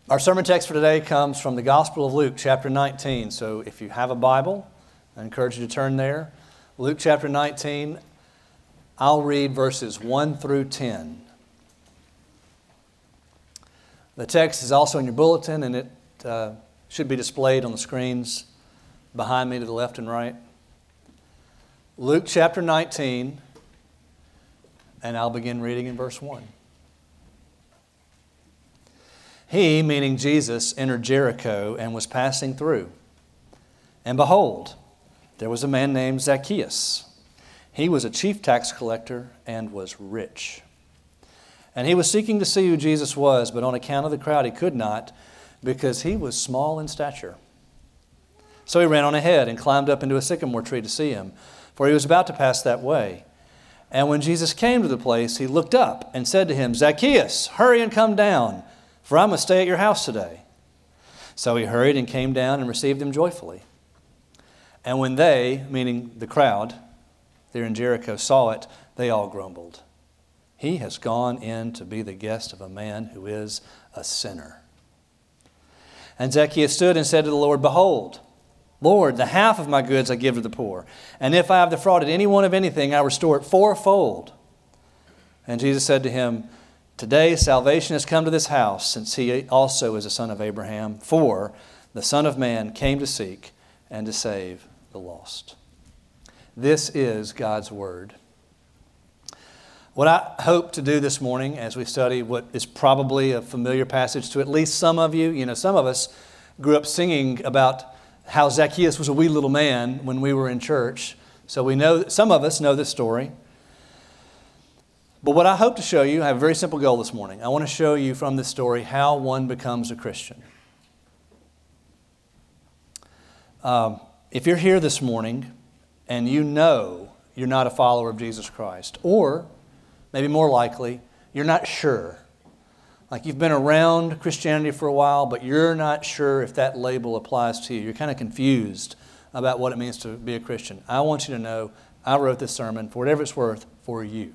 Our sermon text for today comes from the Gospel of Luke, chapter 19. So if you have a Bible, I encourage you to turn there. Luke chapter 19, I'll read verses 1 through 10. The text is also in your bulletin, and it should be displayed on the screens behind me to the left and right. Luke chapter 19, and I'll begin reading in verse 1. He, meaning Jesus, entered Jericho and was passing through. And behold, there was a man named Zacchaeus. He was a chief tax collector and was rich. And he was seeking to see who Jesus was, but on account of the crowd he could not, because he was small in stature. So he ran on ahead and climbed up into a sycamore tree to see him, for he was about to pass that way. And when Jesus came to the place, he looked up and said to him, Zacchaeus, hurry and come down, for I must stay at your house today. So he hurried and came down and received him joyfully. And when they, meaning the crowd there in Jericho, saw it, they all grumbled. He has gone in to be the guest of a man who is a sinner. And Zacchaeus stood and said to the Lord, Behold, Lord, the half of my goods I give to the poor. And if I have defrauded anyone of anything, I restore it fourfold. And Jesus said to him, Today salvation has come to this house, since he also is a son of Abraham. For the Son of Man came to seek and to save the lost. This is God's Word. What I hope to do this morning as we study what is probably a familiar passage to at least some of you. You know, some of us grew up singing about how Zacchaeus was a wee little man when we were in church. So we know, some of us know this story. But what I hope to show you, I have a very simple goal this morning. I want to show you from this story how one becomes a Christian. If you're here this morning and you know you're not a follower of Jesus Christ, or maybe more likely, you're not sure. Like you've been around Christianity for a while, but you're not sure if that label applies to you. You're kind of confused about what it means to be a Christian. I want you to know I wrote this sermon, for whatever it's worth, for you.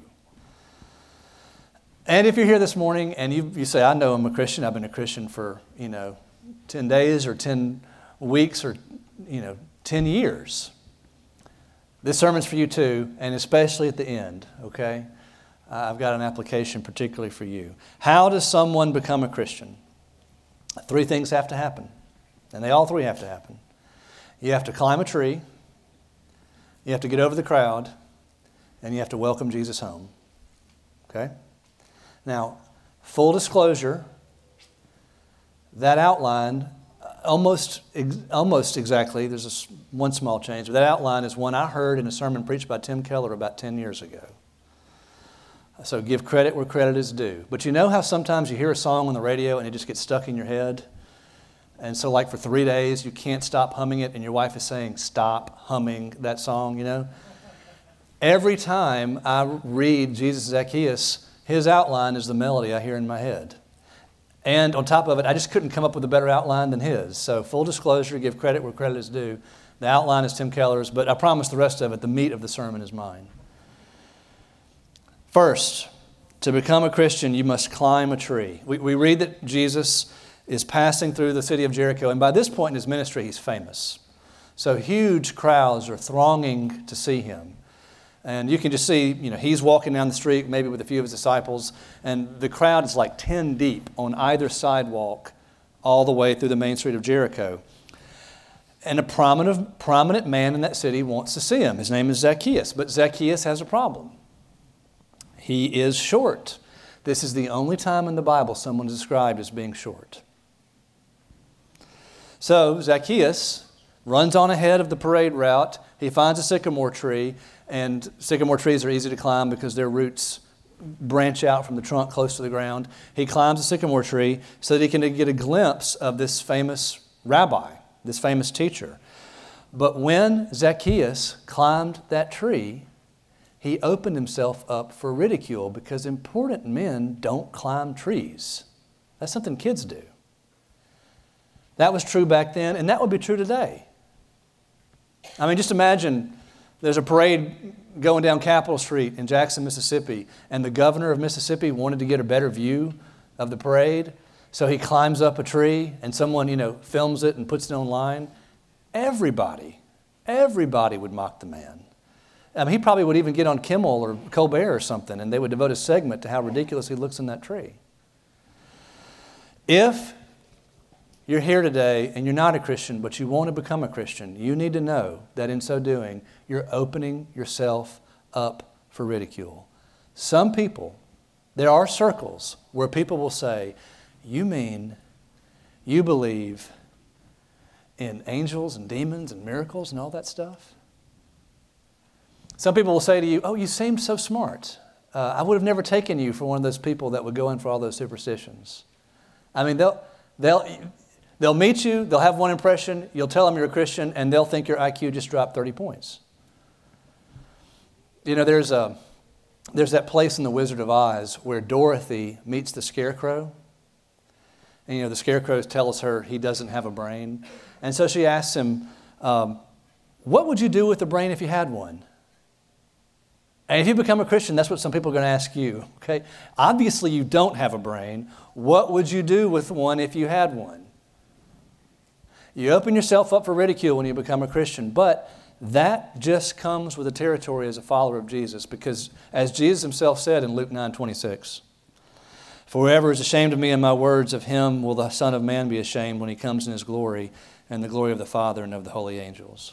And if you're here this morning and you say, I know I'm a Christian, I've been a Christian for, 10 days or 10 weeks or, 10 years. This sermon's for you too, and especially at the end, okay? I've got an application particularly for you. How does someone become a Christian? 3 things have to happen, and they all 3 have to happen. You have to climb a tree, you have to get over the crowd, and you have to welcome Jesus home, okay? Now, full disclosure, that outline, almost exactly, there's one small change, but that outline is one I heard in a sermon preached by Tim Keller about 10 years ago. So give credit where credit is due. But you know how sometimes you hear a song on the radio and it just gets stuck in your head? And so like for 3 days, you can't stop humming it, and your wife is saying, stop humming that song, Every time I read Jesus Zacchaeus, his outline is the melody I hear in my head. And on top of it, I just couldn't come up with a better outline than his. So full disclosure, give credit where credit is due. The outline is Tim Keller's, but I promise the rest of it, the meat of the sermon is mine. First, to become a Christian, you must climb a tree. We read that Jesus is passing through the city of Jericho, and by this point in his ministry, he's famous. So huge crowds are thronging to see him. And you can just see, he's walking down the street, maybe with a few of his disciples, and the crowd is like 10 deep on either sidewalk all the way through the main street of Jericho. And a prominent man in that city wants to see him. His name is Zacchaeus, but Zacchaeus has a problem. He is short. This is the only time in the Bible someone is described as being short. So Zacchaeus runs on ahead of the parade route. He finds a sycamore tree, and sycamore trees are easy to climb because their roots branch out from the trunk close to the ground. He climbs a sycamore tree so that he can get a glimpse of this famous rabbi, this famous teacher. But when Zacchaeus climbed that tree, he opened himself up for ridicule because important men don't climb trees. That's something kids do. That was true back then, and that would be true today. I mean, just imagine there's a parade going down Capitol Street in Jackson, Mississippi, and the governor of Mississippi wanted to get a better view of the parade. So he climbs up a tree and someone, films it and puts it online. Everybody would mock the man. He probably would even get on Kimmel or Colbert or something, and they would devote a segment to how ridiculous he looks in that tree. If you're here today and you're not a Christian, but you want to become a Christian, you need to know that in so doing, you're opening yourself up for ridicule. Some people, there are circles where people will say, "You mean you believe in angels and demons and miracles and all that stuff?" Some people will say to you, "Oh, you seem so smart. I would have never taken you for one of those people that would go in for all those superstitions." They'll meet you, they'll have one impression, you'll tell them you're a Christian, and they'll think your IQ just dropped 30 points. There's that place in The Wizard of Oz where Dorothy meets the Scarecrow. And, the Scarecrow tells her he doesn't have a brain. And so she asks him, what would you do with a brain if you had one? And if you become a Christian, that's what some people are going to ask you. Okay? Obviously, you don't have a brain. What would you do with one if you had one? You open yourself up for ridicule when you become a Christian, but that just comes with the territory as a follower of Jesus, because as Jesus himself said in Luke 9:26, "For whoever is ashamed of me and my words, of him will the Son of Man be ashamed when he comes in his glory and the glory of the Father and of the holy angels."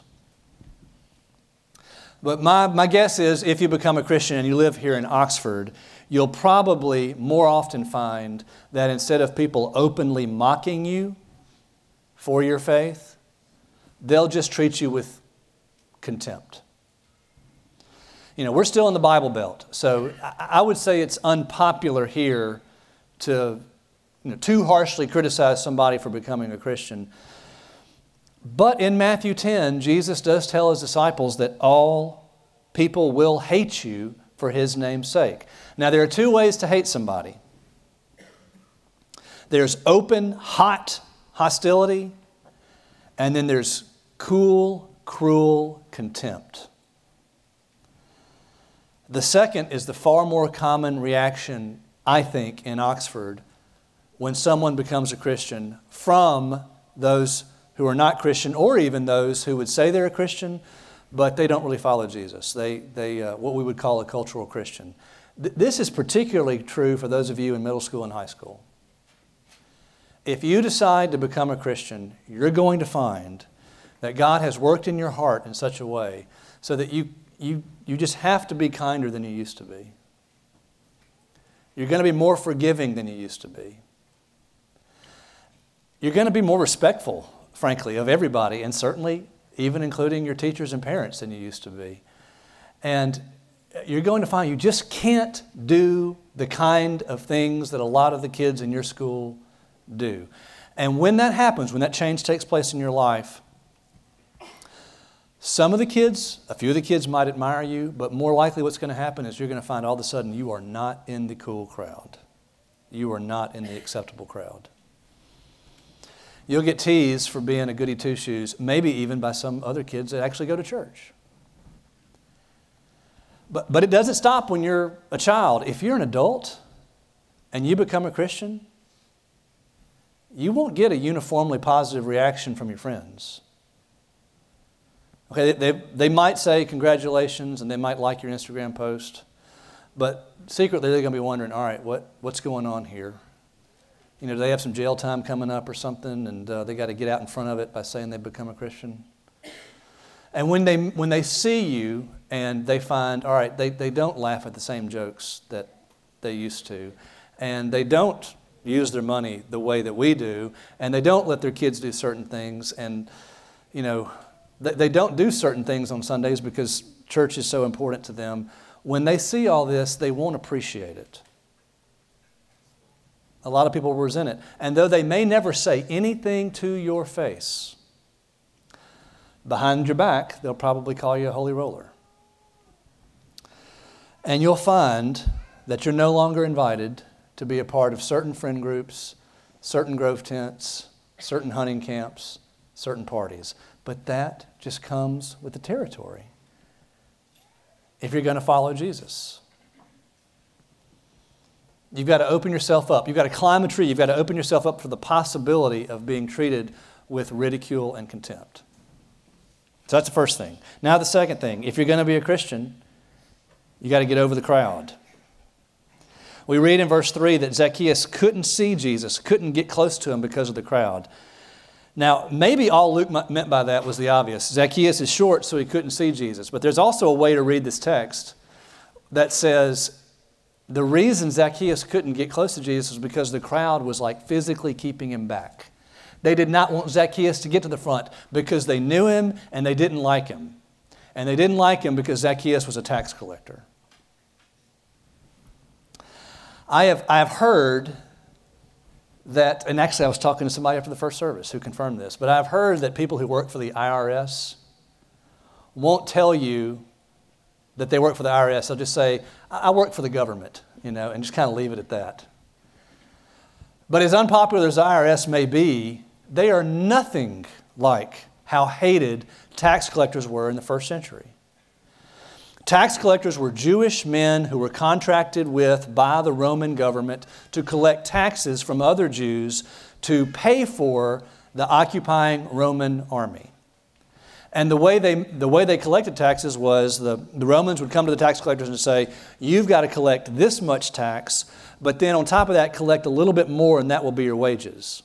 But my guess is if you become a Christian and you live here in Oxford, you'll probably more often find that instead of people openly mocking you for your faith, they'll just treat you with contempt. We're still in the Bible Belt, so I would say it's unpopular here to too harshly criticize somebody for becoming a Christian. But in Matthew 10, Jesus does tell his disciples that all people will hate you for his name's sake. Now, there are two ways to hate somebody. There's open, hot hostility, and then there's cool, cruel contempt. The second is the far more common reaction, I think, in Oxford when someone becomes a Christian from those who are not Christian, or even those who would say they're a Christian, but they don't really follow Jesus. They what we would call a cultural Christian. This is particularly true for those of you in middle school and high school. If you decide to become a Christian, you're going to find that God has worked in your heart in such a way so that you just have to be kinder than you used to be. You're going to be more forgiving than you used to be. You're going to be more respectful, frankly, of everybody, and certainly even including your teachers and parents than you used to be. And you're going to find you just can't do the kind of things that a lot of the kids in your school do. And when that happens, when that change takes place in your life, some of the kids, a few of the kids might admire you, but more likely what's going to happen is you're going to find all of a sudden you are not in the cool crowd. You are not in the acceptable crowd. You'll get teased for being a goody two-shoes, maybe even by some other kids that actually go to church. But it doesn't stop when you're a child. If you're an adult and you become a Christian, you won't get a uniformly positive reaction from your friends. Okay, they might say congratulations and they might like your Instagram post, but secretly they're going to be wondering, all right, what's going on here? Do they have some jail time coming up or something, and they got to get out in front of it by saying they've become a Christian? And when they see you and they find, all right, they don't laugh at the same jokes that they used to, and they don't use their money the way that we do, and they don't let their kids do certain things, and they don't do certain things on Sundays because church is so important to them. When they see all this, they won't appreciate it. A lot of people will resent it. And though they may never say anything to your face, behind your back, they'll probably call you a holy roller. And you'll find that you're no longer invited to be a part of certain friend groups, certain grove tents, certain hunting camps, certain parties. But that just comes with the territory if you're going to follow Jesus. You've got to open yourself up. You've got to climb a tree. You've got to open yourself up for the possibility of being treated with ridicule and contempt. So that's the first thing. Now the second thing, if you're going to be a Christian, you got to get over the crowd. We read in verse 3 that Zacchaeus couldn't see Jesus, couldn't get close to him because of the crowd. Now, maybe all Luke meant by that was the obvious. Zacchaeus is short, so he couldn't see Jesus. But there's also a way to read this text that says the reason Zacchaeus couldn't get close to Jesus was because the crowd was like physically keeping him back. They did not want Zacchaeus to get to the front because they knew him and they didn't like him. And they didn't like him because Zacchaeus was a tax collector. I have heard that, and actually I was talking to somebody after the first service who confirmed this, but I've heard that people who work for the IRS won't tell you that they work for the IRS. They'll just say, I work for the government, and just kind of leave it at that. But as unpopular as the IRS may be, they are nothing like how hated tax collectors were in the first century. Tax collectors were Jewish men who were contracted with by the Roman government to collect taxes from other Jews to pay for the occupying Roman army. And the way they collected taxes was the Romans would come to the tax collectors and say, you've got to collect this much tax, but then on top of that, collect a little bit more, and that will be your wages.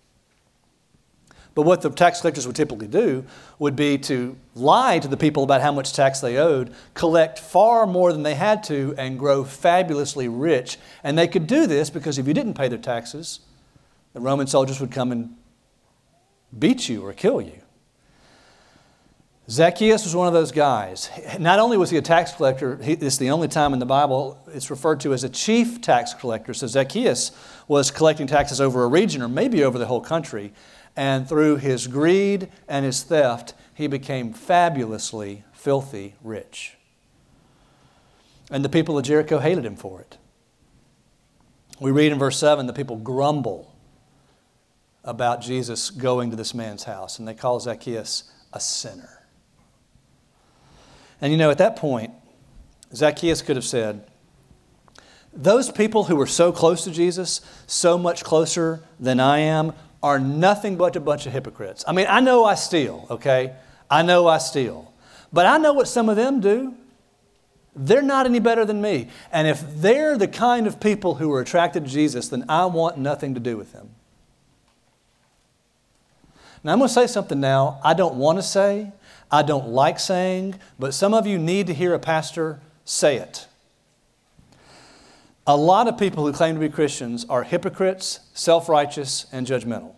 But what the tax collectors would typically do would be to lie to the people about how much tax they owed, collect far more than they had to, and grow fabulously rich. And they could do this because if you didn't pay their taxes, the Roman soldiers would come and beat you or kill you. Zacchaeus was one of those guys. Not only was he a tax collector, it's the only time in the Bible it's referred to as a chief tax collector. So Zacchaeus was collecting taxes over a region or maybe over the whole country. And through his greed and his theft, he became fabulously filthy rich. And the people of Jericho hated him for it. We read in verse 7, the people grumble about Jesus going to this man's house, and they call Zacchaeus a sinner. And at that point, Zacchaeus could have said, those people who were so close to Jesus, so much closer than I am, are nothing but a bunch of hypocrites. I mean, I know I steal, okay? I know I steal. But I know what some of them do. They're not any better than me. And if they're the kind of people who are attracted to Jesus, then I want nothing to do with them. Now, I'm going to say something now I don't want to say, I don't like saying, but some of you need to hear a pastor say it. A lot of people who claim to be Christians are hypocrites, self-righteous, and judgmental.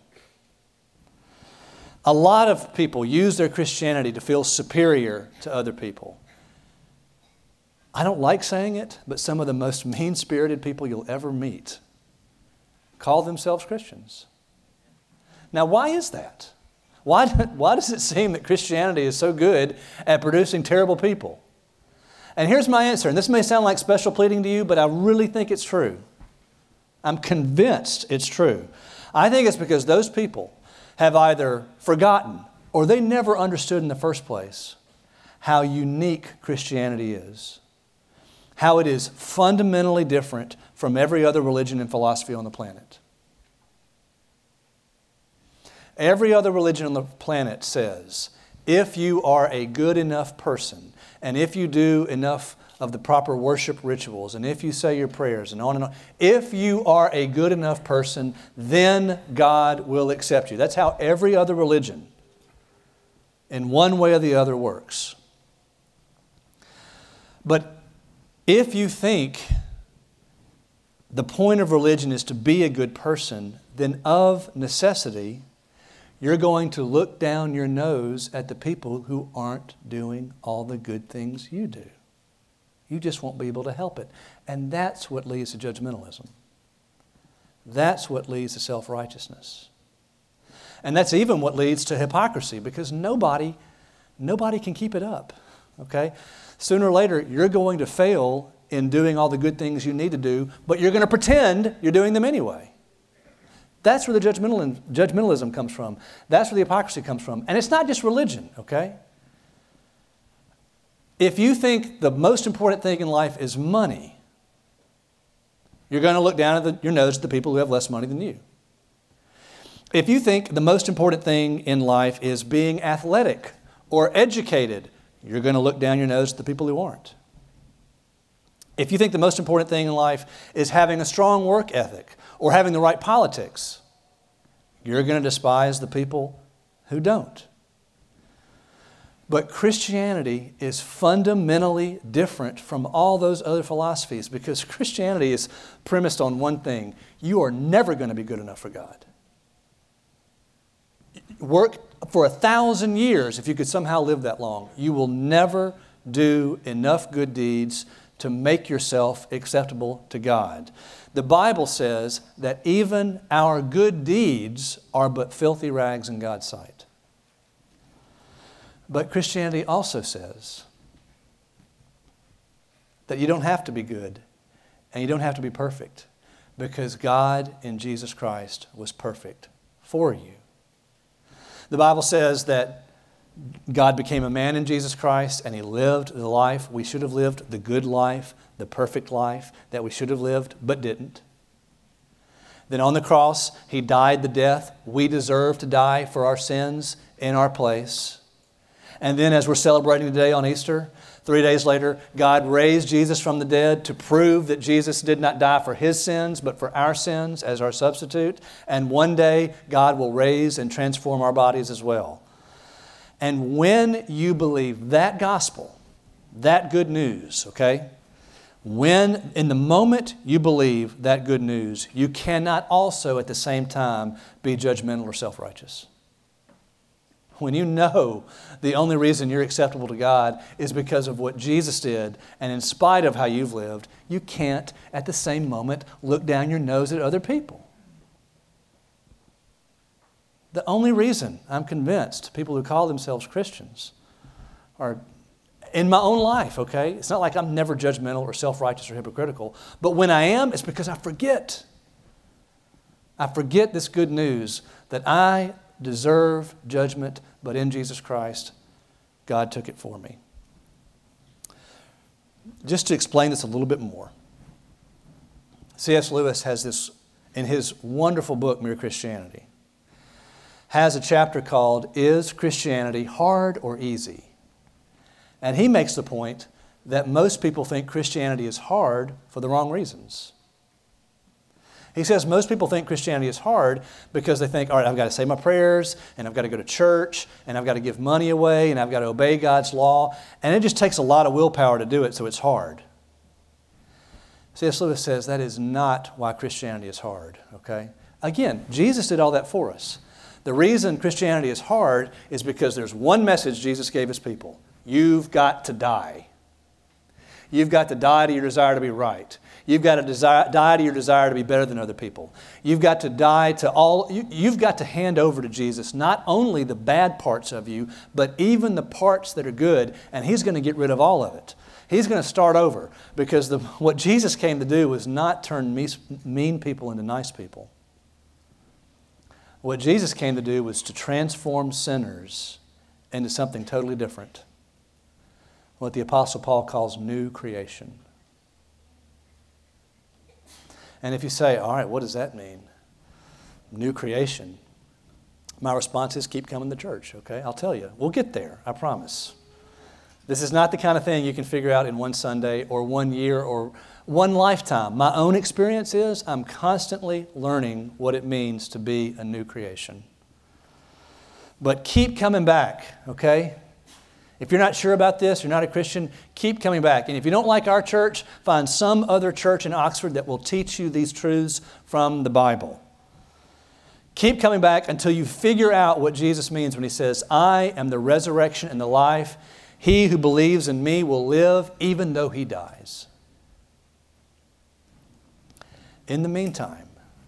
A lot of people use their Christianity to feel superior to other people. I don't like saying it, but some of the most mean-spirited people you'll ever meet call themselves Christians. Now, why is that? Why does it seem that Christianity is so good at producing terrible people? And here's my answer, and this may sound like special pleading to you, but I really think it's true. I'm convinced it's true. I think it's because those people have either forgotten or they never understood in the first place how unique Christianity is, how it is fundamentally different from every other religion and philosophy on the planet. Every other religion on the planet says, if you are a good enough person, and if you do enough of the proper worship rituals, and if you say your prayers, and on, if you are a good enough person, then God will accept you. That's how every other religion, in one way or the other, works. But if you think the point of religion is to be a good person, then of necessity, you're going to look down your nose at the people who aren't doing all the good things you do. You just won't be able to help it. And that's what leads to judgmentalism. That's what leads to self-righteousness. And that's even what leads to hypocrisy, because nobody can keep it up. Okay? Sooner or later, you're going to fail in doing all the good things you need to do, but you're going to pretend you're doing them anyway. That's where the judgmentalism comes from. That's where the hypocrisy comes from. And it's not just religion, okay? If you think the most important thing in life is money, You're going to look down at your nose at the people who have less money than you. If you think the most important thing in life is being athletic or educated, you're going to look down your nose at the people who aren't. If you think the most important thing in life is having a strong work ethic or having the right politics, you're going to despise the people who don't. But Christianity is fundamentally different from all those other philosophies because Christianity is premised on one thing. You are never going to be good enough for God. Work for 1,000 years if you could somehow live that long. You will never do enough good deeds to make yourself acceptable to God. The Bible says that even our good deeds are but filthy rags in God's sight. But Christianity also says that you don't have to be good and you don't have to be perfect because God in Jesus Christ was perfect for you. The Bible says that God became a man in Jesus Christ and He lived the life we should have lived, the good life, the perfect life that we should have lived but didn't. Then on the cross, He died the death we deserve to die for our sins in our place. And then as we're celebrating today on Easter, 3 days later, God raised Jesus from the dead to prove that Jesus did not die for His sins, but for our sins as our substitute. And one day, God will raise and transform our bodies as well. And when you believe that gospel, that good news, okay? When, in the moment you believe that good news, you cannot also at the same time be judgmental or self-righteous. When you know the only reason you're acceptable to God is because of what Jesus did, and in spite of how you've lived, you can't at the same moment look down your nose at other people. The only reason I'm convinced people who call themselves Christians are in my own life, okay? It's not like I'm never judgmental or self-righteous or hypocritical, but when I am, it's because I forget. I forget this good news that I deserve judgment, but in Jesus Christ, God took it for me. Just to explain this a little bit more, C.S. Lewis has this, in his wonderful book, Mere Christianity, has a chapter called, Is Christianity Hard or Easy? And he makes the point that most people think Christianity is hard for the wrong reasons. He says most people think Christianity is hard because they think, all right, I've got to say my prayers, and I've got to go to church, and I've got to give money away, and I've got to obey God's law, and it just takes a lot of willpower to do it, so it's hard. C.S. Lewis says that is not why Christianity is hard, okay? Again, Jesus did all that for us. The reason Christianity is hard is because there's one message Jesus gave His people. You've got to die. You've got to die to your desire to be right. You've got to die to your desire to be better than other people. You've got to die to you've got to hand over to Jesus not only the bad parts of you, but even the parts that are good, and He's going to get rid of all of it. He's going to start over because what Jesus came to do was not turn mean people into nice people. What Jesus came to do was to transform sinners into something totally different. What the Apostle Paul calls new creation. And if you say, all right, what does that mean? New creation. My response is keep coming to church, okay? I'll tell you. We'll get there, I promise. This is not the kind of thing you can figure out in one Sunday or 1 year or one lifetime. My own experience is I'm constantly learning what it means to be a new creation. But keep coming back, okay? If you're not sure about this, you're not a Christian, keep coming back. And if you don't like our church, find some other church in Oxford that will teach you these truths from the Bible. Keep coming back until you figure out what Jesus means when He says, I am the resurrection and the life. He who believes in me will live even though he dies. In the meantime,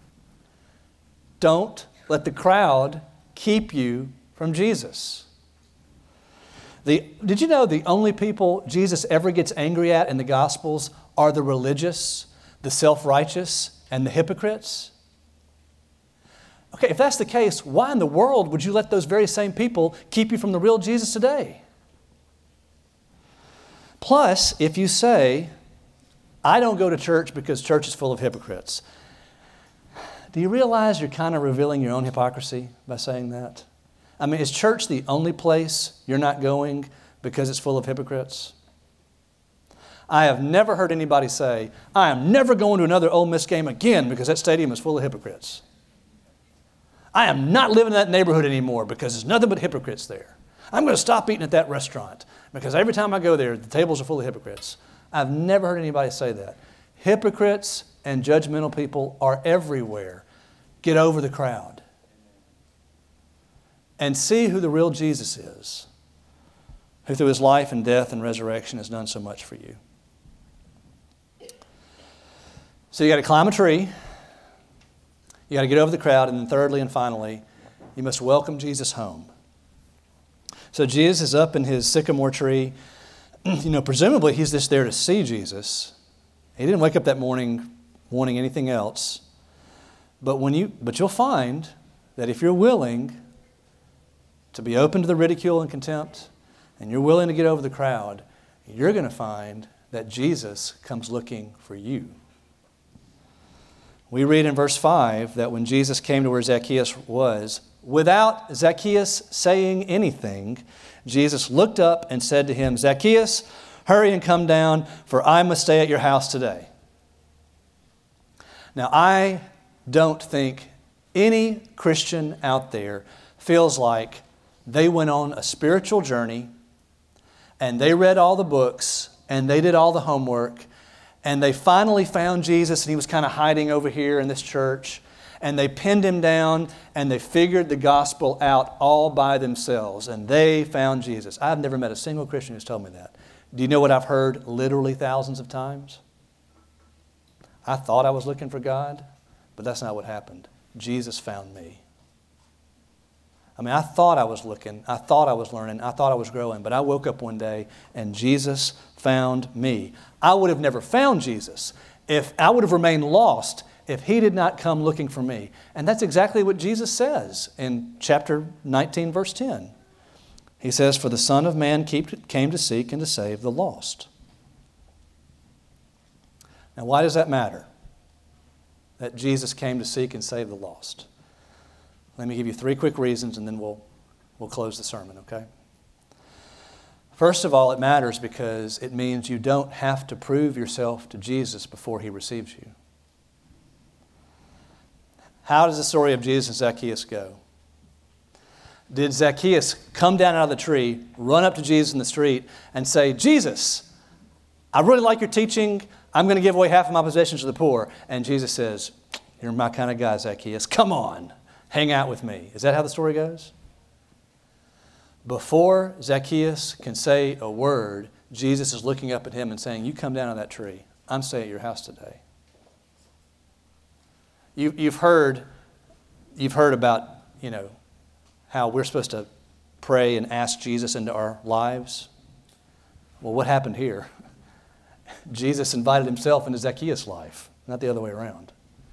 don't let the crowd keep you from Jesus. Did you know the only people Jesus ever gets angry at in the Gospels are the religious, the self-righteous, and the hypocrites? Okay, if that's the case, why in the world would you let those very same people keep you from the real Jesus today? Plus, if you say, I don't go to church because church is full of hypocrites. Do you realize you're kind of revealing your own hypocrisy by saying that? I mean, is church the only place you're not going because it's full of hypocrites? I have never heard anybody say, I am never going to another Ole Miss game again because that stadium is full of hypocrites. I am not living in that neighborhood anymore because there's nothing but hypocrites there. I'm going to stop eating at that restaurant because every time I go there, the tables are full of hypocrites. I've never heard anybody say that. Hypocrites and judgmental people are everywhere. Get over the crowd and see who the real Jesus is, who through his life and death and resurrection has done so much for you. So you got to climb a tree, you got to get over the crowd, and then thirdly and finally, you must welcome Jesus home. So Jesus is up in his sycamore tree. Presumably he's just there to see Jesus. He didn't wake up that morning wanting anything else. But you'll find that if you're willing to be open to the ridicule and contempt, and you're willing to get over the crowd, you're going to find that Jesus comes looking for you. We read in verse 5 that when Jesus came to where Zacchaeus was, without Zacchaeus saying anything, Jesus looked up and said to him, Zacchaeus, hurry and come down, for I must stay at your house today. Now, I don't think any Christian out there feels like they went on a spiritual journey and they read all the books and they did all the homework and they finally found Jesus and he was kind of hiding over here in this church and they pinned him down and they figured the gospel out all by themselves and they found Jesus. I've never met a single Christian who's told me that. Do you know what I've heard literally thousands of times? I thought I was looking for God, but that's not what happened. Jesus found me. I mean, I thought I was looking, I thought I was learning, I thought I was growing, but I woke up one day and Jesus found me. I would have never found Jesus if I would have remained lost if he did not come looking for me. And that's exactly what Jesus says in chapter 19, verse 10. He says, for the Son of Man came to seek and to save the lost. Now, why does that matter? That Jesus came to seek and save the lost. Let me give you 3 quick reasons and then we'll close the sermon, okay? First of all, it matters because it means you don't have to prove yourself to Jesus before he receives you. How does the story of Jesus and Zacchaeus go? Did Zacchaeus come down out of the tree, run up to Jesus in the street and say, Jesus, I really like your teaching. I'm going to give away half of my possessions to the poor. And Jesus says, you're my kind of guy, Zacchaeus. Come on, hang out with me. Is that how the story goes? Before Zacchaeus can say a word, Jesus is looking up at him and saying, you come down on that tree. I'm staying at your house today. You've heard about, how we're supposed to pray and ask Jesus into our lives. Well, what happened here? Jesus invited himself into Zacchaeus' life, not the other way around.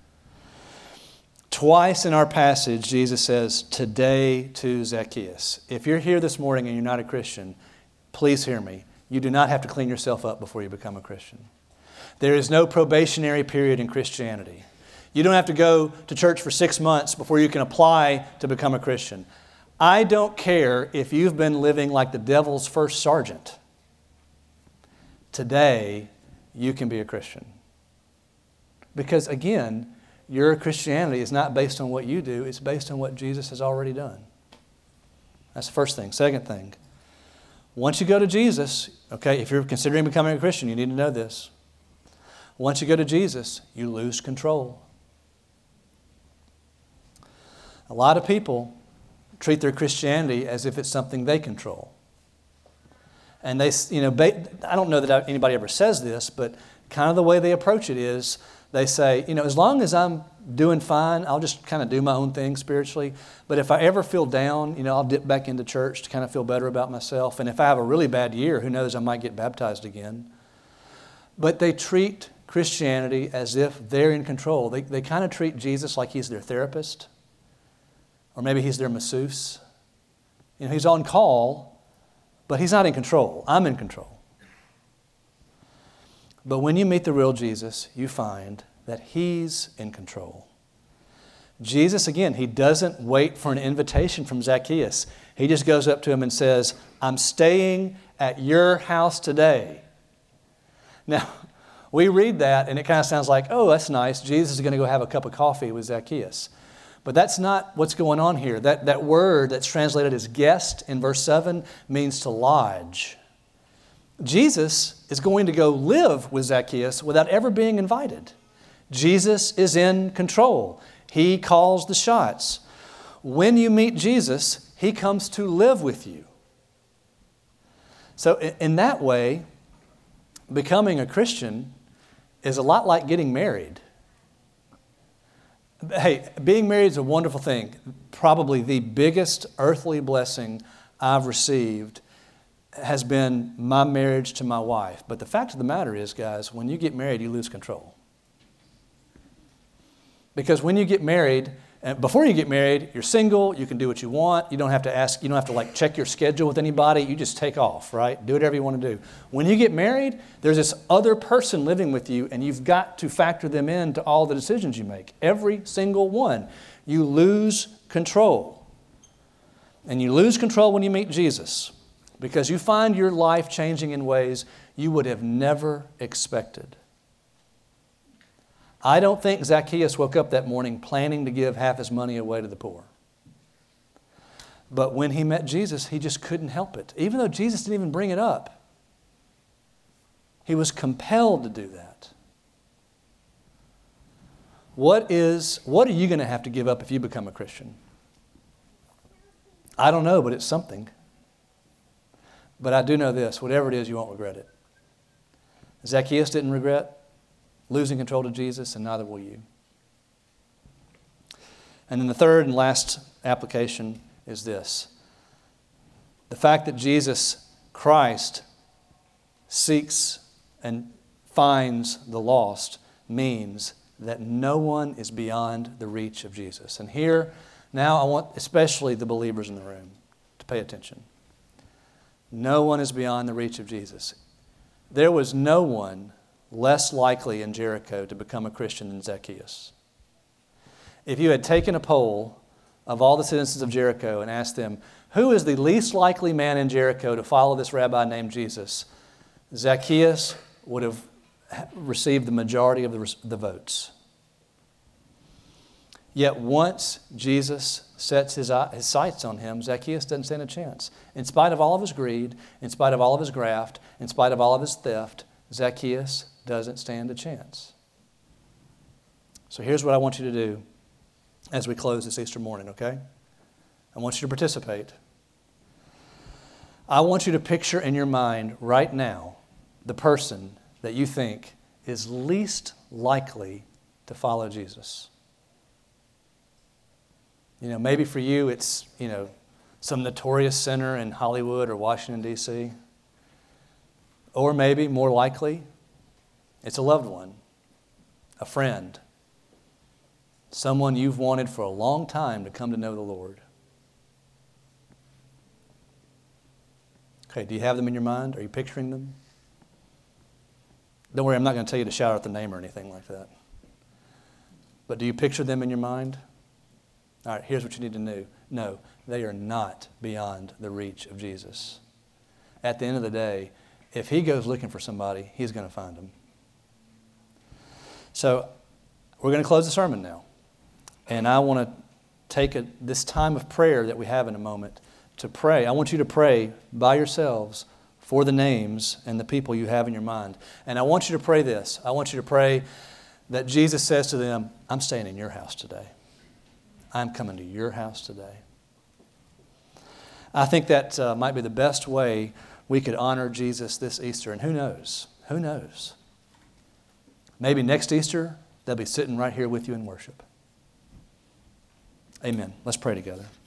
Twice in our passage, Jesus says, today to Zacchaeus. If you're here this morning and you're not a Christian, please hear me. You do not have to clean yourself up before you become a Christian. There is no probationary period in Christianity. You don't have to go to church for 6 months before you can apply to become a Christian. I don't care if you've been living like the devil's first sergeant. Today, you can be a Christian. Because again, your Christianity is not based on what you do, it's based on what Jesus has already done. That's the first thing. Second thing, once you go to Jesus, okay, if you're considering becoming a Christian, you need to know this. Once you go to Jesus, you lose control. A lot of people treat their Christianity as if it's something they control. And they, I don't know that anybody ever says this, but kind of the way they approach it is they say, as long as I'm doing fine, I'll just kind of do my own thing spiritually. But if I ever feel down, I'll dip back into church to kind of feel better about myself. And if I have a really bad year, who knows, I might get baptized again. But they treat Christianity as if they're in control. They kind of treat Jesus like he's their therapist. Or maybe he's their masseuse. He's on call, but he's not in control. I'm in control. But when you meet the real Jesus, you find that He's in control. Jesus, again, He doesn't wait for an invitation from Zacchaeus. He just goes up to him and says, I'm staying at your house today. Now, we read that and it kind of sounds like, oh, that's nice. Jesus is going to go have a cup of coffee with Zacchaeus. But that's not what's going on here. That word that's translated as guest in verse 7 means to lodge. Jesus is going to go live with Zacchaeus without ever being invited. Jesus is in control. He calls the shots. When you meet Jesus, He comes to live with you. So in that way, becoming a Christian is a lot like getting married. Hey, being married is a wonderful thing. Probably the biggest earthly blessing I've received has been my marriage to my wife. But the fact of the matter is, guys, when you get married, you lose control. Because when you get married, before you get married, you're single, you can do what you want, you don't have to check your schedule with anybody, you just take off, right? Do whatever you want to do. When you get married, there's this other person living with you and you've got to factor them into all the decisions you make. Every single one. You lose control. And you lose control when you meet Jesus because you find your life changing in ways you would have never expected. I don't think Zacchaeus woke up that morning planning to give half his money away to the poor. But when he met Jesus, he just couldn't help it. Even though Jesus didn't even bring it up, he was compelled to do that. What are you going to have to give up if you become a Christian? I don't know, but it's something. But I do know this, whatever it is, you won't regret it. Zacchaeus didn't regret losing control to Jesus, and neither will you. And then the third and last application is this. The fact that Jesus Christ seeks and finds the lost means that no one is beyond the reach of Jesus. And here, now I want especially the believers in the room to pay attention. No one is beyond the reach of Jesus. There was no one less likely in Jericho to become a Christian than Zacchaeus. If you had taken a poll of all the citizens of Jericho and asked them, who is the least likely man in Jericho to follow this rabbi named Jesus, Zacchaeus would have received the majority of the votes. Yet once Jesus sets his sights on him, Zacchaeus doesn't stand a chance. In spite of all of his greed, in spite of all of his graft, in spite of all of his theft, Zacchaeus doesn't stand a chance. So here's what I want you to do as we close this Easter morning, okay? I want you to participate. I want you to picture in your mind right now the person that you think is least likely to follow Jesus. Maybe for you it's, some notorious sinner in Hollywood or Washington, D.C. Or maybe, more likely, it's a loved one, a friend, someone you've wanted for a long time to come to know the Lord. Okay, do you have them in your mind? Are you picturing them? Don't worry, I'm not going to tell you to shout out the name or anything like that. But do you picture them in your mind? All right, here's what you need to know. They are not beyond the reach of Jesus. At the end of the day, if He goes looking for somebody, He's going to find them. So we're going to close the sermon now. And I want to take this time of prayer that we have in a moment to pray. I want you to pray by yourselves for the names and the people you have in your mind. And I want you to pray this. I want you to pray that Jesus says to them, I'm staying in your house today. I'm coming to your house today. I think that might be the best way we could honor Jesus this Easter. And who knows? Who knows? Maybe next Easter, they'll be sitting right here with you in worship. Amen. Let's pray together.